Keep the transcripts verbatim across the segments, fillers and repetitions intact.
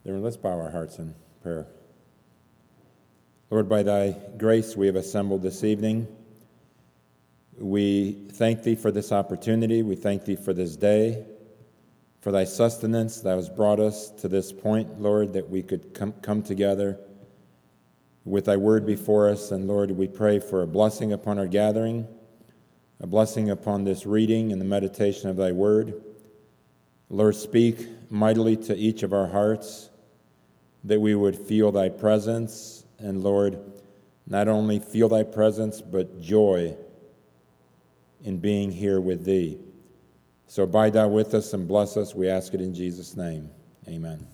Then let's bow our hearts in prayer. Lord, by thy grace we have assembled this evening. We thank thee for this opportunity. We thank thee for this day, for thy sustenance that has brought us to this point, Lord, that we could come, come together with thy word before us. And Lord, we pray for a blessing upon our gathering, a blessing upon this reading and the meditation of thy word. Lord, speak mightily to each of our hearts, that we would feel thy presence, and Lord, not only feel thy presence, but joy in being here with thee. So abide thou with us and bless us, we ask it in Jesus' name. Amen.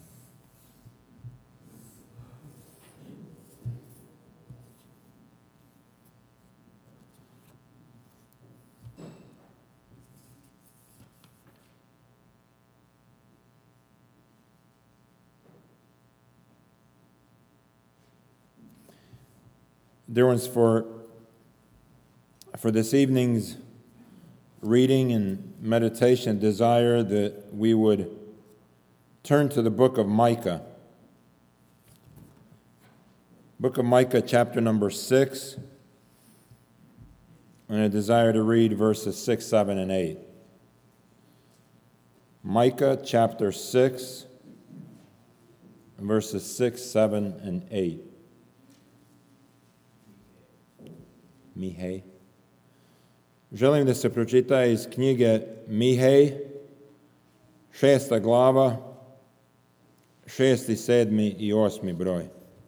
Dear ones, for, for this evening's reading and meditation, desire that we would turn to the book of Micah. Book of Micah, chapter number six, and a desire to read verses six, seven, and eight. Micah, chapter six, verses six, seven, and eight. Mihej. Želim da se pročita iz knjige Mihej, šesta glava, šesti, sedmi i osmi broj.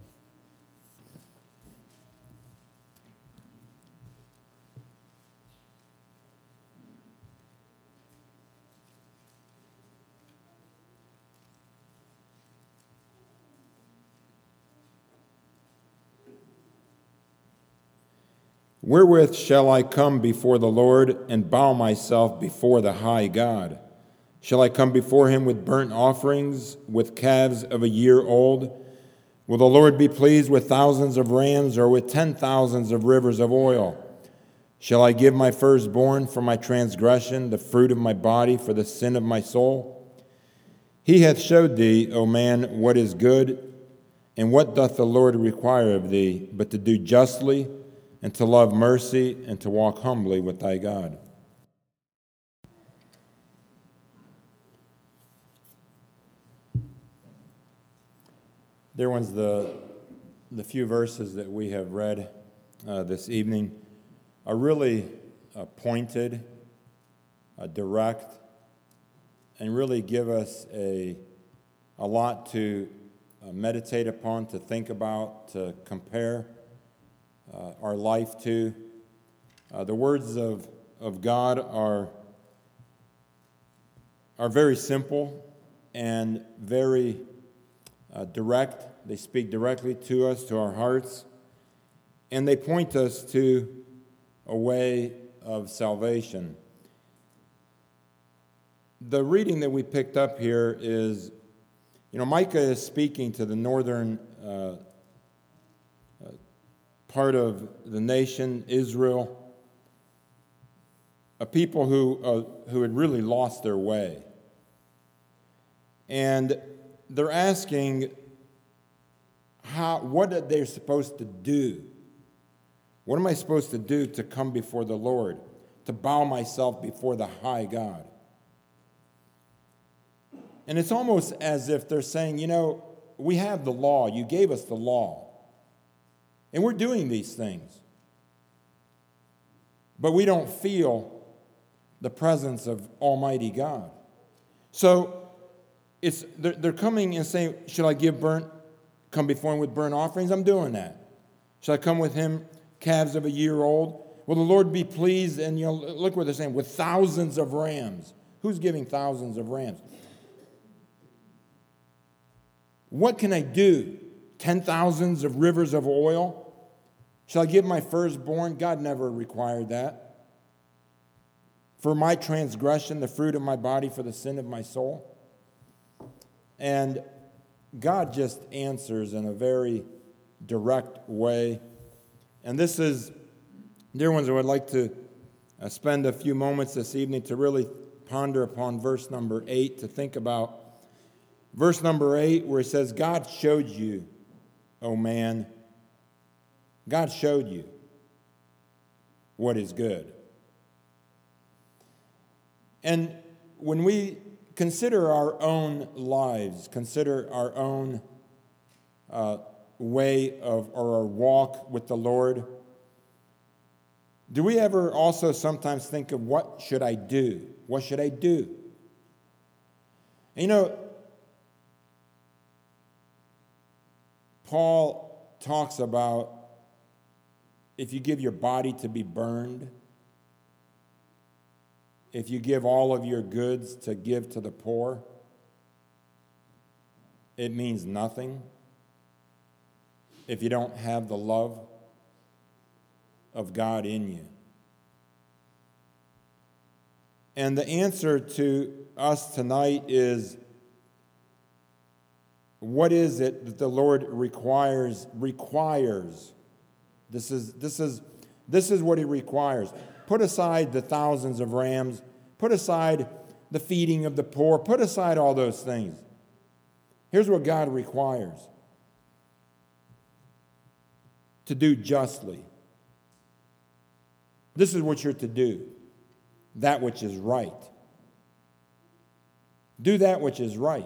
Wherewith shall I come before the Lord and bow myself before the high God? Shall I come before him with burnt offerings, with calves of a year old? Will the Lord be pleased with thousands of rams or with ten thousands of rivers of oil? Shall I give my firstborn for my transgression, the fruit of my body for the sin of my soul? He hath showed thee, O man, what is good, and what doth the Lord require of thee, but to do justly, and to love mercy, and to walk humbly with thy God. Dear ones, the, the few verses that we have read uh, this evening are really uh, pointed, uh, direct, and really give us a, a lot to uh, meditate upon, to think about, to compare Uh, our life to. Uh, the words of, of God are, are very simple and very uh, direct. They speak directly to us, to our hearts, and they point us to a way of salvation. The reading that we picked up here is, you know, Micah is speaking to the northern uh, part of the nation, Israel, a people who uh, who had really lost their way. And they're asking how what are they supposed to do? What am I supposed to do to come before the Lord, to bow myself before the high God? And it's almost as if they're saying, you know, we have the law. You gave us the law. And we're doing these things. But we don't feel the presence of Almighty God. So it's they're, they're coming and saying, should I give burnt, come before him with burnt offerings? I'm doing that. Should I come with him calves of a year old? Will the Lord be pleased? And you know, look what they're saying, with thousands of rams. Who's giving thousands of rams? What can I do? Ten thousands of rivers of oil? Shall I give my firstborn? God never required that. For my transgression, the fruit of my body, for the sin of my soul. And God just answers in a very direct way. And this is, dear ones, I would like to uh, spend a few moments this evening to really ponder upon verse number eight, to think about Verse number eight, where it says, God showed you, O man, God showed you what is good. And when we consider our own lives, consider our own uh, way of, or our walk with the Lord, do we ever also sometimes think of what should I do? What should I do? And you know, Paul talks about if you give your body to be burned, if you give all of your goods to give to the poor, it means nothing if you don't have the love of God in you. And the answer to us tonight is, what is it that the Lord requires? Requires. This is this is this is what He requires. Put aside the thousands of rams. Put aside the feeding of the poor. Put aside all those things. Here's what God requires: to do justly. This is what you're to do. That which is right. Do that which is right.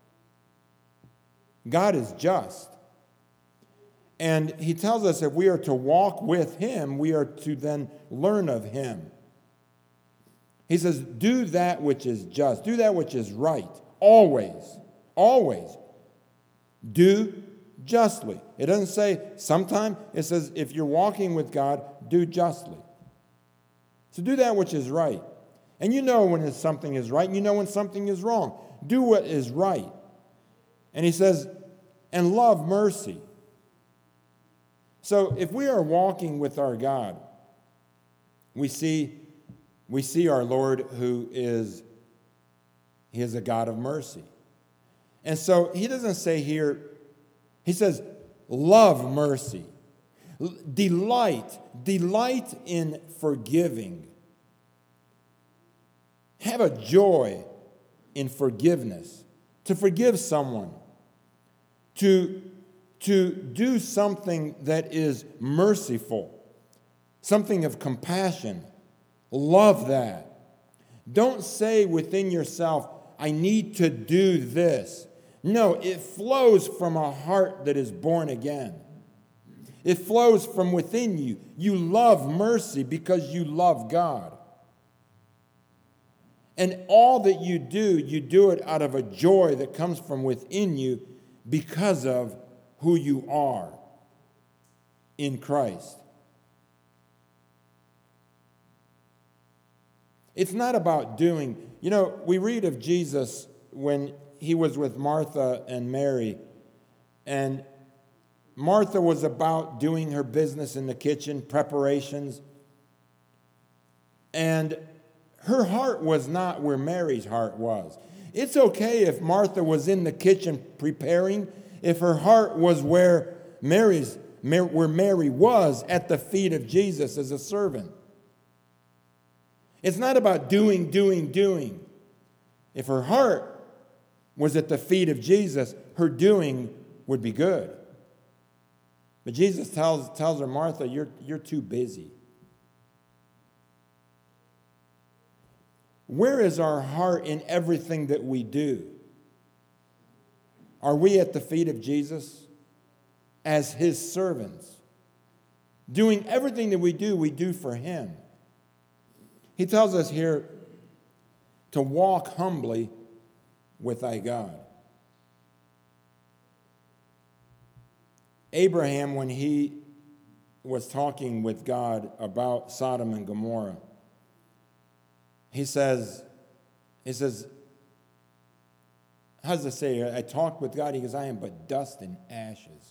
God is just. And He tells us if we are to walk with Him, we are to then learn of Him. He says, do that which is just. Do that which is right. Always. Always. Do justly. It doesn't say sometime. It says if you're walking with God, do justly. So do that which is right. And you know when something is right, and you know when something is wrong. Do what is right. And He says, and love mercy. So if we are walking with our God, we see, we see our Lord who is, He is a God of mercy. And so He doesn't say here, He says, love mercy. Delight, delight in forgiving. Have a joy in forgiveness. To forgive someone. To, to do something that is merciful. Something of compassion. Love that. Don't say within yourself, I need to do this. No, it flows from a heart that is born again. It flows from within you. You love mercy because you love God. And all that you do, you do it out of a joy that comes from within you because of who you are in Christ. It's not about doing. You know, we read of Jesus when He was with Martha and Mary, and Martha was about doing her business in the kitchen, preparations, and her heart was not where Mary's heart was. It's okay if Martha was in the kitchen preparing, if her heart was where Mary's, where Mary was at the feet of Jesus as a servant. It's not about doing, doing, doing. If her heart was at the feet of Jesus, her doing would be good. But Jesus tells, tells her, Martha, you're, you're too busy. Where is our heart in everything that we do? Are we at the feet of Jesus as His servants? Doing everything that we do, we do for Him. He tells us here to walk humbly with thy God. Abraham, when he was talking with God about Sodom and Gomorrah, he says, he says, how does it say? I talked with God. He goes, I am but dust and ashes.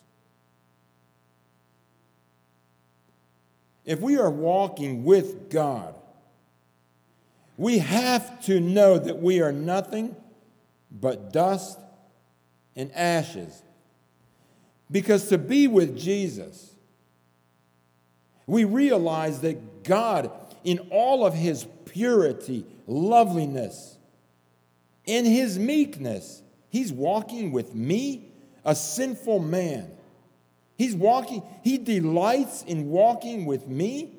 If we are walking with God, we have to know that we are nothing but dust and ashes. Because to be with Jesus, we realize that God, in all of His purity, loveliness, in His meekness, He He's walking with me, a sinful man. He's walking, he delights in walking with me.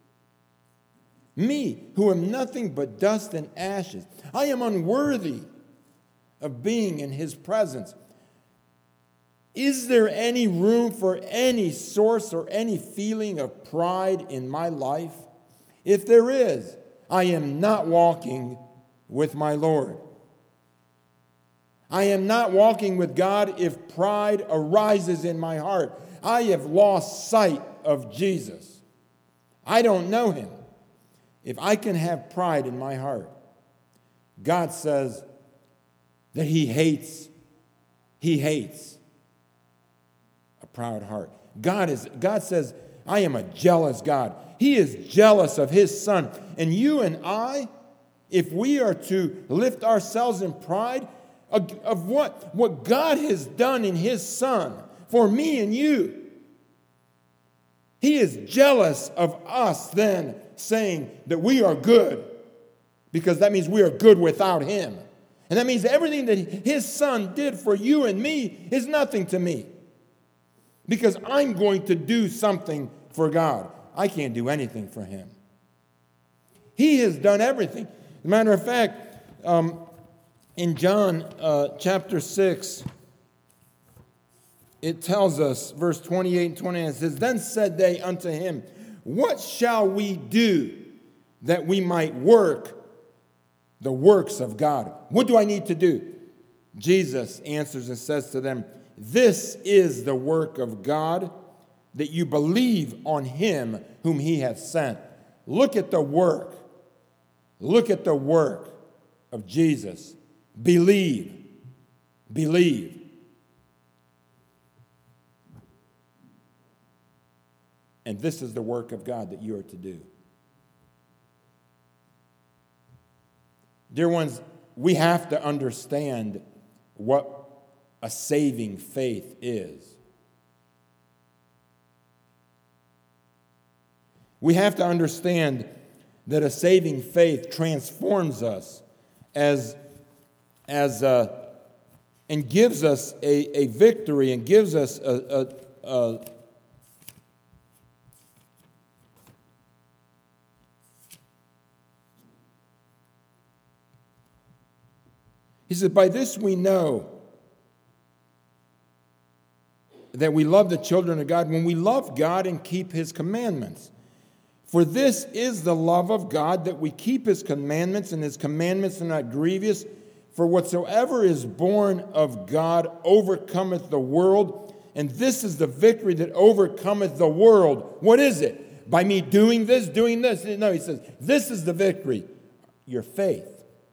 Me, who am nothing but dust and ashes. I am unworthy of being in his presence. Is there any room for any source or any feeling of pride in my life? If there is, I am not walking with my Lord. I am not walking with God if pride arises in my heart. I have lost sight of Jesus. I don't know him. If I can have pride in my heart, God says that he hates, he hates a proud heart. God is, God says, I am a jealous God. He is jealous of his son. And you and I, if we are to lift ourselves in pride of, of what, what God has done in his son for me and you, he is jealous of us then, saying that we are good, because that means we are good without him. And that means everything that his son did for you and me is nothing to me, because I'm going to do something for God. I can't do anything for him. He has done everything. As a matter of fact, um, in John uh, chapter six, it tells us, verse twenty-eight and twenty-nine, it says, Then said they unto him, What shall we do that we might work the works of God? What do I need to do? Jesus answers and says to them, This is the work of God, that you believe on him whom he hath sent. Look at the work. Look at the work of Jesus. Believe. Believe. And this is the work of God that you are to do. Dear ones, we have to understand what a saving faith is. We have to understand that a saving faith transforms us as, as uh, and gives us a, a victory and gives us a, a, a He said, By this we know that we love the children of God when we love God and keep his commandments. For this is the love of God, that we keep his commandments, and his commandments are not grievous. For whatsoever is born of God overcometh the world, and this is the victory that overcometh the world. What is it? By me doing this, doing this? No, he says, this is the victory, your faith.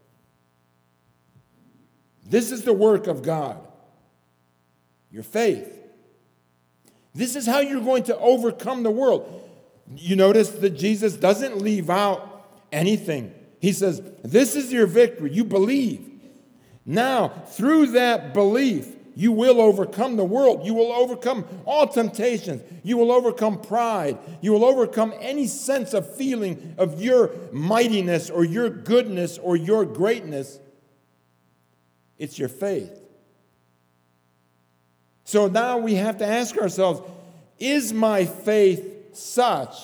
This is the work of God, your faith. This is how you're going to overcome the world. You notice that Jesus doesn't leave out anything. He says, this is your victory. You believe. Now, through that belief, you will overcome the world. You will overcome all temptations. You will overcome pride. You will overcome any sense of feeling of your mightiness or your goodness or your greatness. It's your faith. So now we have to ask ourselves, is my faith such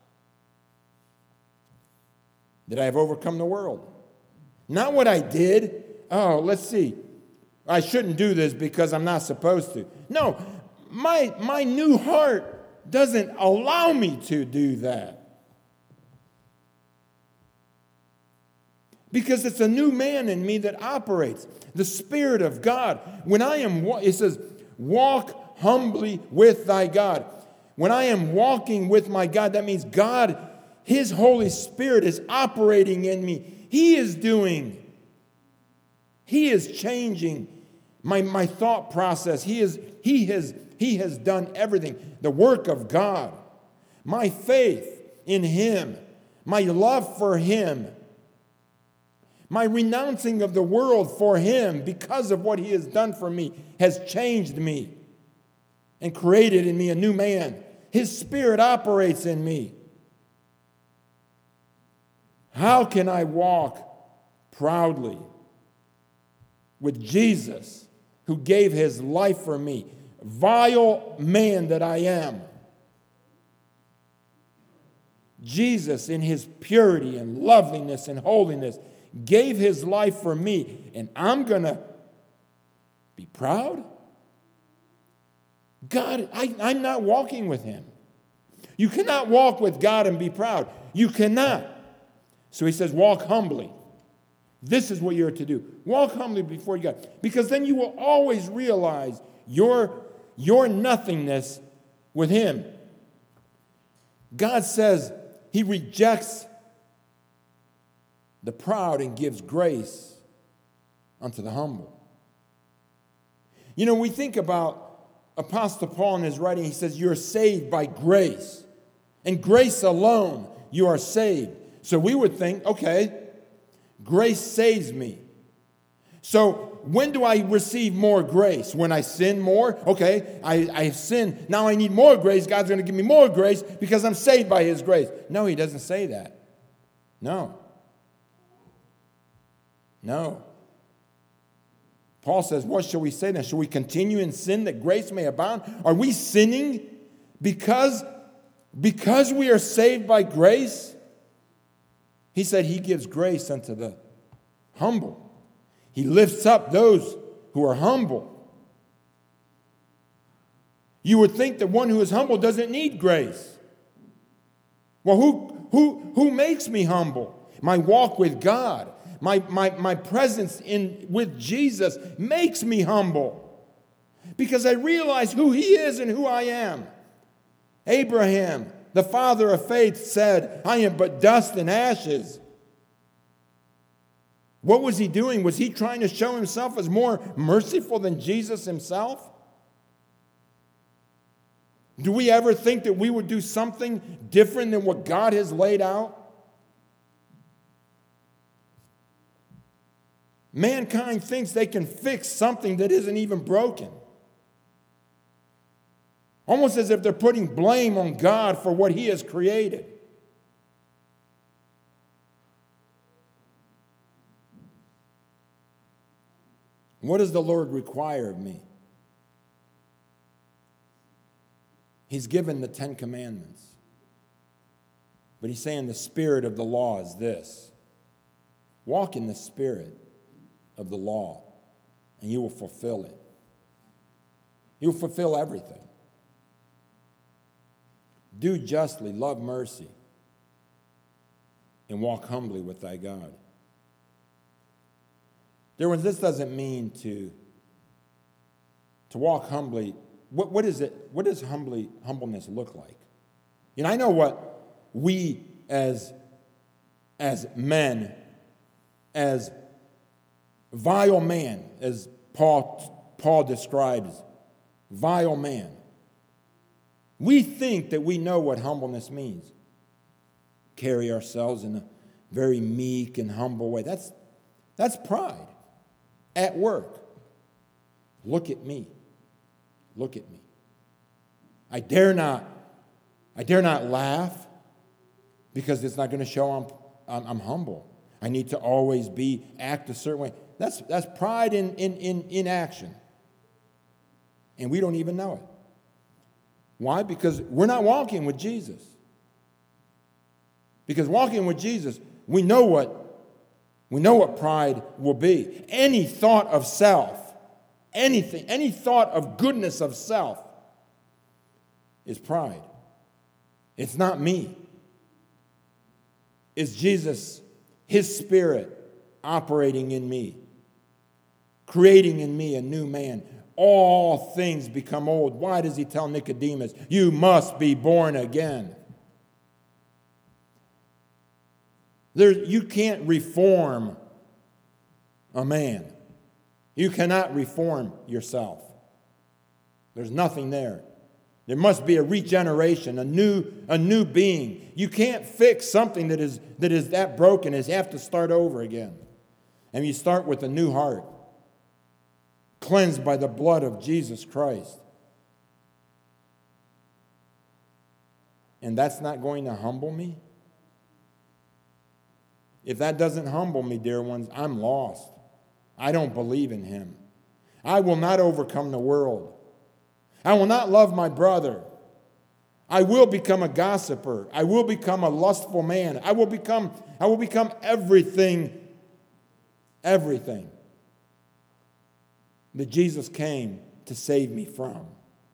that I have overcome the world? Not what I did. Oh, let's see. I shouldn't do this because I'm not supposed to. No, my, my new heart doesn't allow me to do that. Because it's a new man in me that operates. The Spirit of God. When I am, it says, walk humbly with thy God. When I am walking with my God, that means God, his Holy Spirit is operating in me. He is doing. He is changing my, my thought process. He is, he has, he has done everything. The work of God. My faith in him. My love for him. My renouncing of the world for him because of what he has done for me has changed me and created in me a new man. His Spirit operates in me. How can I walk proudly with Jesus who gave his life for me. Vile man that I am. Jesus, in his purity and loveliness and holiness, gave his life for me. And I'm going to be proud? God, I, I'm not walking with him. You cannot walk with God and be proud. You cannot. So he says, walk humbly. This is what you're to do. Walk humbly before God. Because then you will always realize your, your nothingness with him. God says he rejects the proud and gives grace unto the humble. You know, we think about Apostle Paul in his writing, he says, you're saved by grace. And grace alone, you are saved. So we would think, okay, grace saves me. So when do I receive more grace? When I sin more? Okay, I, I have sinned. Now I need more grace. God's going to give me more grace because I'm saved by his grace. No, he doesn't say that. No. No. Paul says, what shall we say then? Shall we continue in sin that grace may abound? Are we sinning because, because we are saved by grace? He said he gives grace unto the humble. He lifts up those who are humble. You would think that one who is humble doesn't need grace. Well, who, who, who makes me humble? My walk with God. My, my, my presence in, with Jesus makes me humble because I realize who he is and who I am. Abraham, the father of faith, said, I am but dust and ashes. What was he doing? Was he trying to show himself as more merciful than Jesus himself? Do we ever think that we would do something different than what God has laid out? Mankind thinks they can fix something that isn't even broken. Almost as if they're putting blame on God for what he has created. What does the Lord require of me? He's given the Ten Commandments. But he's saying the spirit of the law is this. Walk in the spirit of the law, and you will fulfill it. You will fulfill everything. Do justly, love mercy, and walk humbly with thy God. Dear ones, this doesn't mean to, to walk humbly. What, what is it? What does humbly, humbleness look like? You know, I know what we as, as men, as vile man, as Paul, Paul describes, vile man. We think that we know what humbleness means. Carry ourselves in a very meek and humble way. That's, that's pride at work. Look at me. Look at me. I dare not, I dare not laugh because it's not going to show I'm, I'm, I'm humble. I need to always be, act a certain way. That's, that's pride in, in, in, in action. And we don't even know it. Why? Because we're not walking with Jesus. Because walking with Jesus, we know what, we know what pride will be. Any thought of self, anything, any thought of goodness of self is pride. It's not me. It's Jesus, his spirit operating in me, creating in me a new man. All things become old. Why does he tell Nicodemus, you must be born again? There, you can't reform a man. You cannot reform yourself. There's nothing there. There must be a regeneration, a new, a new being. You can't fix something that is, that is that broken. You have to start over again. And you start with a new heart, cleansed by the blood of Jesus Christ. And that's not going to humble me? If that doesn't humble me, dear ones, I'm lost. I don't believe in him. I will not overcome the world. I will not love my brother. I will become a gossiper. I will become a lustful man. I will become, I will become everything, everything that Jesus came to save me from.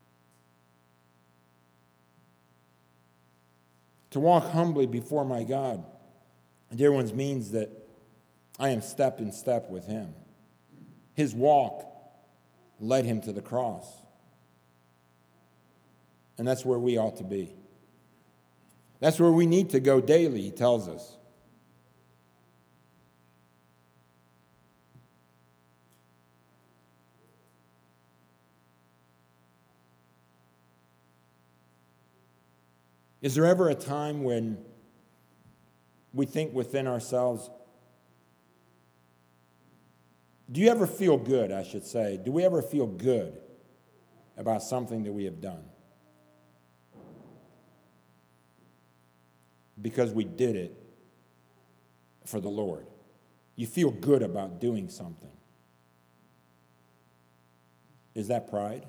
To walk humbly before my God, dear ones, means that I am step in step with him. His walk led him to the cross. And that's where we ought to be. That's where we need to go daily, he tells us. Is there ever a time when we think within ourselves, do you ever feel good, I should say? Do we ever feel good about something that we have done? Because we did it for the Lord. You feel good about doing something. Is that pride?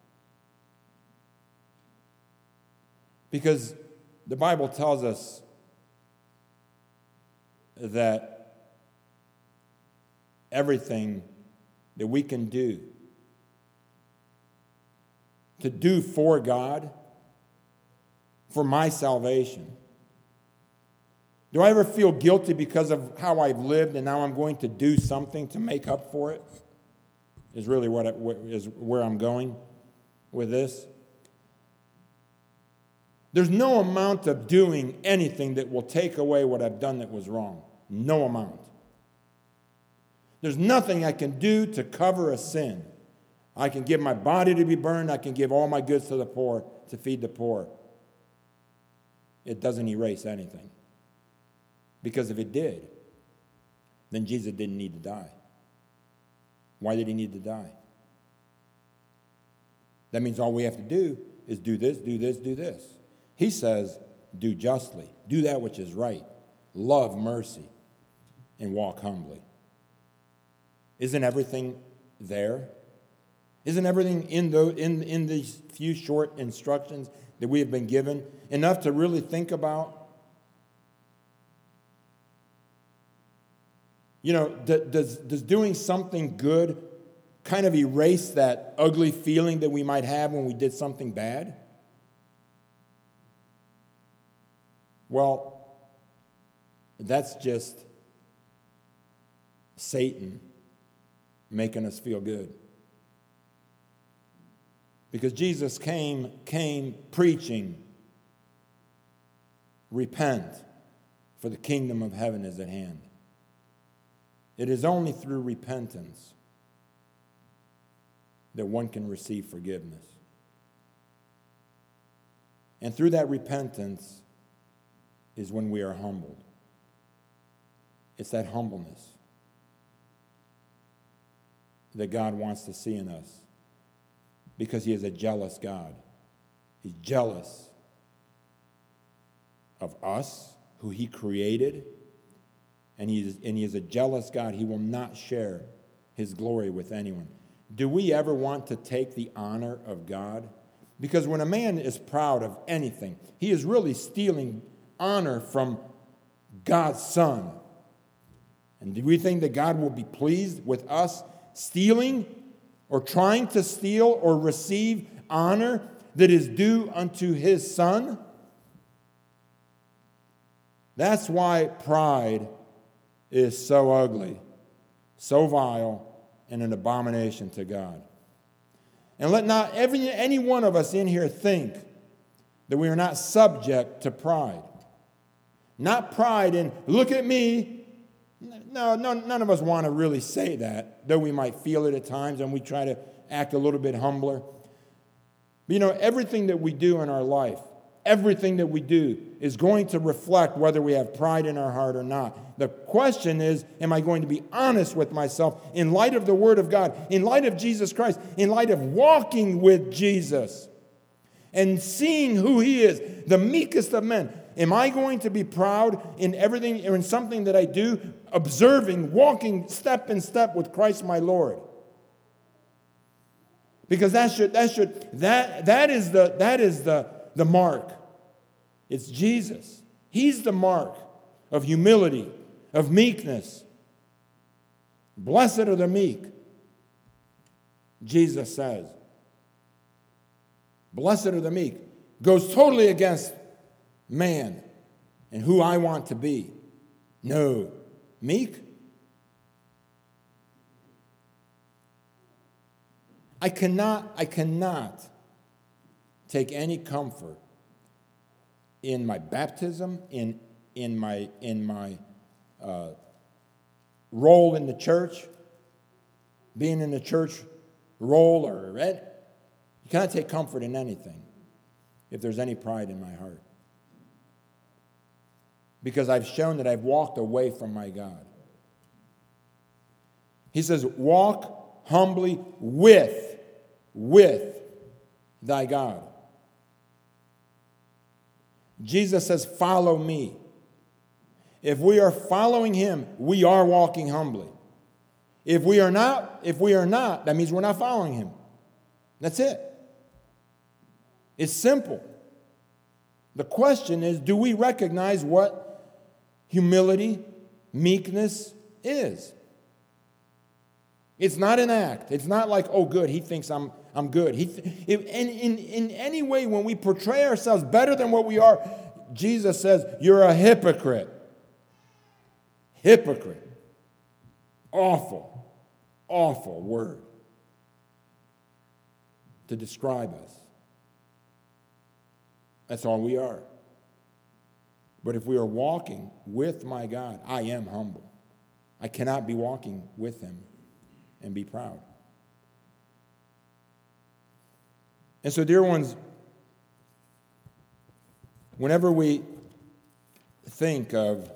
Because the Bible tells us that everything that we can do to do for God, for my salvation. Do I ever feel guilty because of how I've lived and now I'm going to do something to make up for it? Is really what I, is where I'm going with this. There's no amount of doing anything that will take away what I've done that was wrong. No amount. There's nothing I can do to cover a sin. I can give my body to be burned. I can give all my goods to the poor, to feed the poor. It doesn't erase anything. Because if it did, then Jesus didn't need to die. Why did he need to die? That means all we have to do is do this, do this, do this. He says, do justly, do that which is right, love mercy, and walk humbly. Isn't everything there? Isn't everything in, the, in, in these few short instructions that we have been given enough to really think about? You know, does, does doing something good kind of erase that ugly feeling that we might have when we did something bad? Well, that's just Satan making us feel good. Because Jesus came, came preaching, repent, for the kingdom of heaven is at hand. It is only through repentance that one can receive forgiveness. And through that repentance is when we are humbled. It's that humbleness that God wants to see in us, because he is a jealous God. He's jealous of us, who he created, and he is, and he is a jealous God. He will not share his glory with anyone. Do we ever want to take the honor of God? Because when a man is proud of anything, he is really stealing honor from God's Son. And do we think that God will be pleased with us stealing or trying to steal or receive honor that is due unto his Son? That's why pride is so ugly, so vile, and an abomination to God. And let not every, any one of us in here think that we are not subject to pride. Not pride in, look at me. No, no, none of us want to really say that, though we might feel it at times and we try to act a little bit humbler. But you know, everything that we do in our life, everything that we do is going to reflect whether we have pride in our heart or not. The question is, am I going to be honest with myself in light of the Word of God, in light of Jesus Christ, in light of walking with Jesus and seeing who he is, the meekest of men? Am I going to be proud in everything or in something that I do, observing, walking step in step with Christ my Lord? Because that should that should that that is the that is the, the mark. It's Jesus. He's the mark of humility, of meekness. Blessed are the meek, Jesus says. Blessed are the meek. Goes totally against man and who I want to be. No. Meek? I cannot, I cannot take any comfort in my baptism, in, in my, in my uh, role in the church, being in the church role, or you cannot take comfort in anything if there's any pride in my heart. Because I've shown that I've walked away from my God. He says, walk humbly with, with thy God. Jesus says, follow me. If we are following him, we are walking humbly. If we are not, if we are not, that means we're not following him. That's it. It's simple. The question is, do we recognize what humility, meekness is? It's not an act. It's not like, oh, good, he thinks I'm I'm good. He th- if, in, in, in any way, when we portray ourselves better than what we are, Jesus says, you're a hypocrite. Hypocrite. Awful, awful word to describe us. That's all we are. But if we are walking with my God, I am humble. I cannot be walking with him and be proud. And so, dear ones, whenever we think of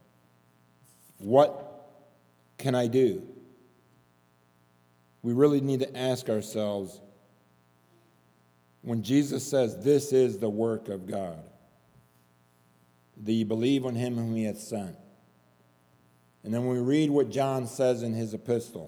what can I do, we really need to ask ourselves, when Jesus says, this is the work of God, do you believe on him whom he hath sent? And then when we read what John says in his epistle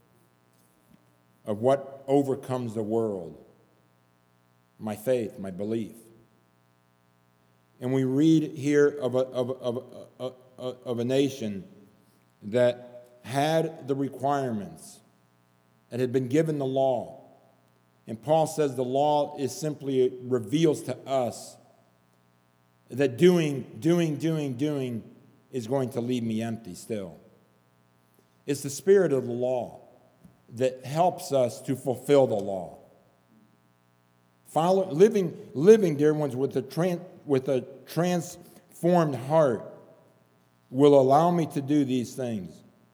of what overcomes the world, my faith, my belief. And we read here of a, of, of, of, of, of a nation that had the requirements and had been given the law. And Paul says the law is simply reveals to us that doing, doing, doing, doing is going to leave me empty still. It's the spirit of the law that helps us to fulfill the law. Follow, living, living, dear ones, with a, tran, with a transformed heart will allow me to do these things.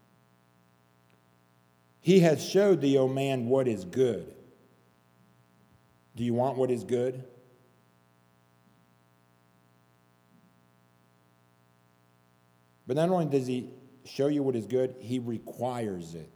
He has showed thee, O man, what is good. Do you want what is good? But not only does he show you what is good, he requires it.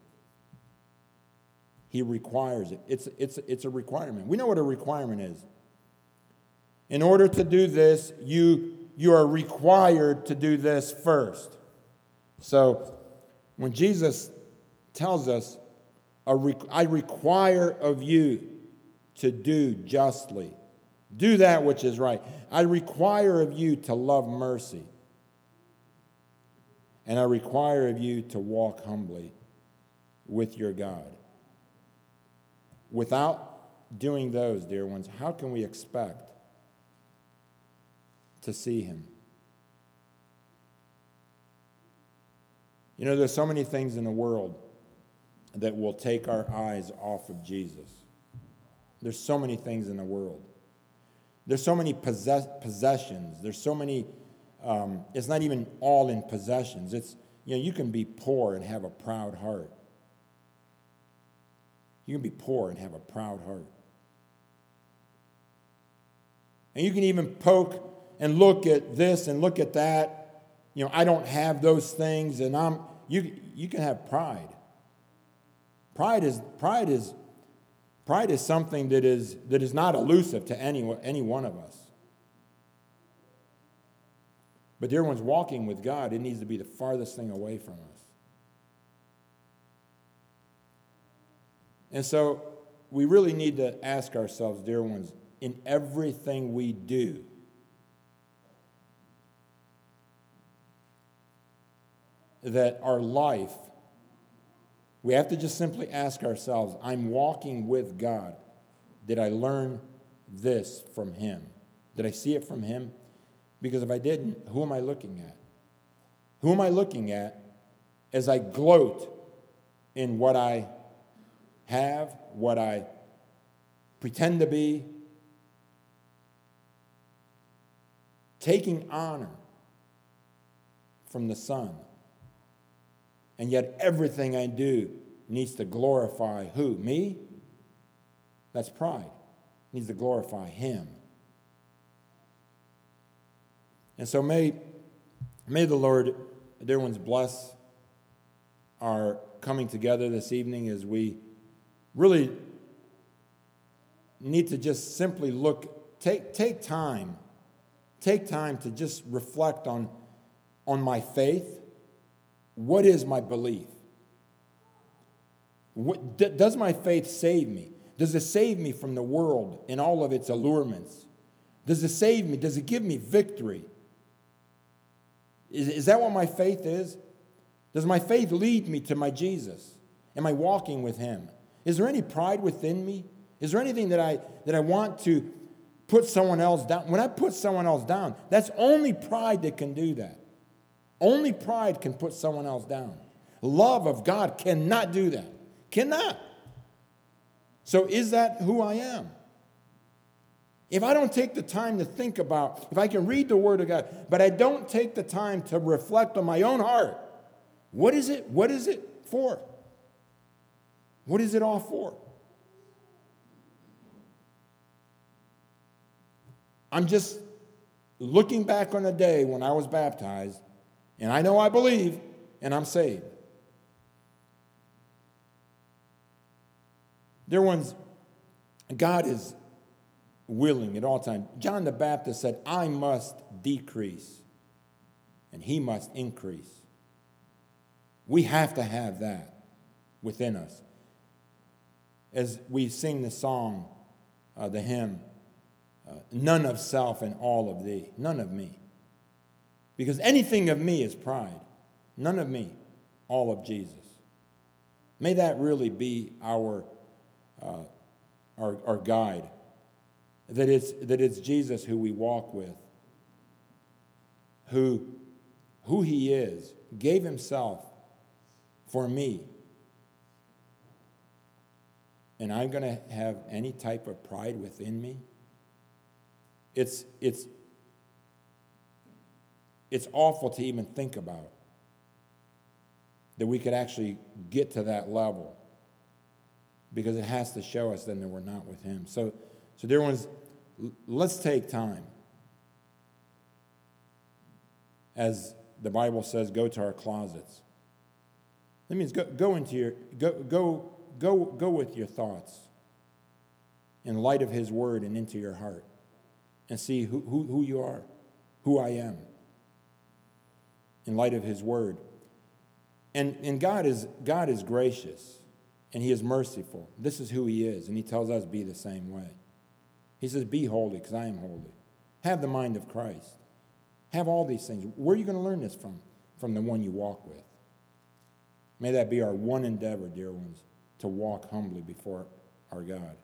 He requires it. It's, it's, it's a requirement. We know what a requirement is. In order to do this, you, you are required to do this first. So when Jesus tells us, a re- I require of you to do justly, do that which is right. I require of you to love mercy. And I require of you to walk humbly with your God. Without doing those, dear ones, how can we expect to see him? You know, there's so many things in the world that will take our eyes off of Jesus. There's so many things in the world. There's so many possess- possessions. There's so many, um, it's not even all in possessions. It's, you know, you can be poor and have a proud heart. You can be poor and have a proud heart. And you can even poke and look at this and look at that. You know, I don't have those things, and I'm you you can have pride. Pride is pride is pride is something that is that is not elusive to any, any one of us. But dear ones, walking with God, it needs to be the farthest thing away from us. And so we really need to ask ourselves, dear ones, in everything we do, that our life, we have to just simply ask ourselves, I'm walking with God. Did I learn this from Him? Did I see it from Him? Because if I didn't, who am I looking at? Who am I looking at as I gloat in what I have, what I pretend to be, taking honor from the Son, and yet everything I do needs to glorify who? Me? That's pride. It needs to glorify Him. And so may, may the Lord, dear ones, bless our coming together this evening as we really need to just simply look, take, take time, take time to just reflect on, on my faith. What is my belief? What, d- does my faith save me? Does it save me from the world and all of its allurements? Does it save me? Does it give me victory? Is, is that what my faith is? Does my faith lead me to my Jesus? Am I walking with Him? Is there any pride within me? Is there anything that I that I want to put someone else down? When I put someone else down, that's only pride that can do that. Only pride can put someone else down. Love of God cannot do that. Cannot. So is that who I am? If I don't take the time to think about, if I can read the Word of God, but I don't take the time to reflect on my own heart, what is it? What is it for? What is it all for? I'm just looking back on a day when I was baptized, and I know I believe, and I'm saved. Dear ones, God is willing at all times. John the Baptist said, I must decrease, and He must increase. We have to have that within us. As we sing the song, uh, the hymn, uh, none of self and all of thee, none of me. Because anything of me is pride. None of me, all of Jesus. May that really be our, uh, our, our guide. That it's, that it's Jesus who we walk with, who, who He is, gave Himself for me. And I'm going to have any type of pride within me? It's, it's, it's awful to even think about that we could actually get to that level, because it has to show us then that we're not with Him. So, so dear ones, let's take time. As the Bible says, go to our closets. That means go, go into your, go, go, go, go with your thoughts in light of His Word and into your heart, and see who, who, who you are, who I am, in light of His Word. And, and God is, God is gracious, and He is merciful. This is who He is, and He tells us be the same way. He says, be holy because I am holy. Have the mind of Christ. Have all these things. Where are you going to learn this from? From the one you walk with. May that be our one endeavor, dear ones, to walk humbly before our God.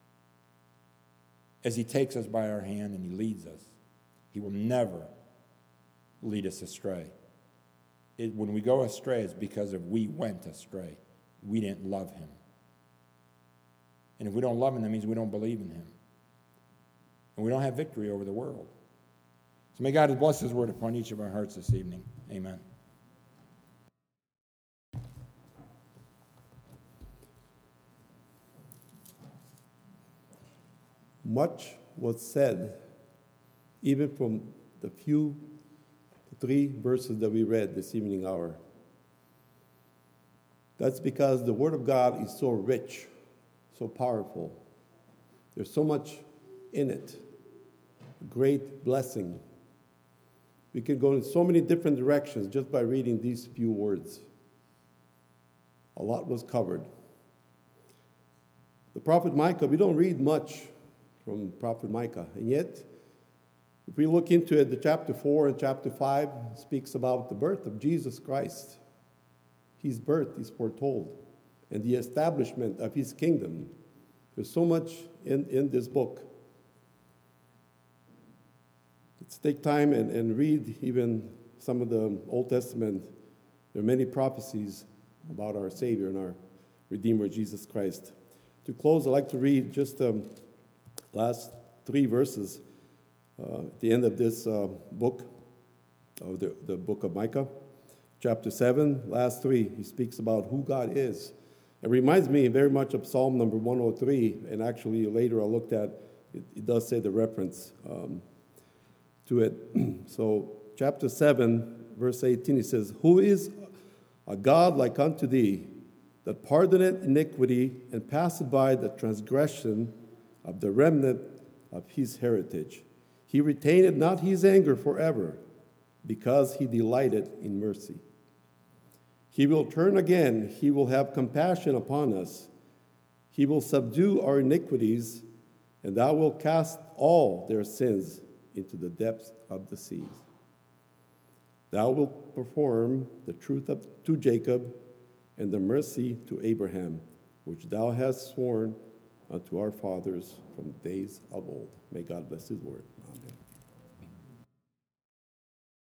As He takes us by our hand and He leads us, He will never lead us astray. It, when we go astray, it's because of we went astray. We didn't love Him. And if we don't love Him, that means we don't believe in Him. And we don't have victory over the world. So may God bless His Word upon each of our hearts this evening. Amen. Much was said, even from the few, the three verses that we read this evening hour. That's because the Word of God is so rich, so powerful. There's so much in it. Great blessing. We could go in so many different directions just by reading these few words. A lot was covered. The prophet Micah, we don't read much from prophet Micah, and yet, if we look into it, the chapter four and chapter five speaks about the birth of Jesus Christ. His birth is foretold, and the establishment of his kingdom. There's so much in, in this book. Let's take time and, and read even some of the Old Testament. There are many prophecies about our Savior and our Redeemer, Jesus Christ. To close, I'd like to read just the um, last three verses uh, at the end of this uh, book, of the, the book of Micah. Chapter seven, last three, he speaks about who God is. It reminds me very much of Psalm number one oh three, and actually later I looked at, it, it does say the reference um, to it. So chapter seven, verse eighteen, he says, "Who is a God like unto thee, that pardoneth iniquity and passeth by the transgression of the remnant of his heritage? He retained not his anger forever, because he delighted in mercy. He will turn again, he will have compassion upon us. He will subdue our iniquities, and thou wilt cast all their sins into the depths of the seas. Thou wilt perform the truth of, to Jacob, and the mercy to Abraham, which thou hast sworn unto our fathers from days of old." May God bless his word.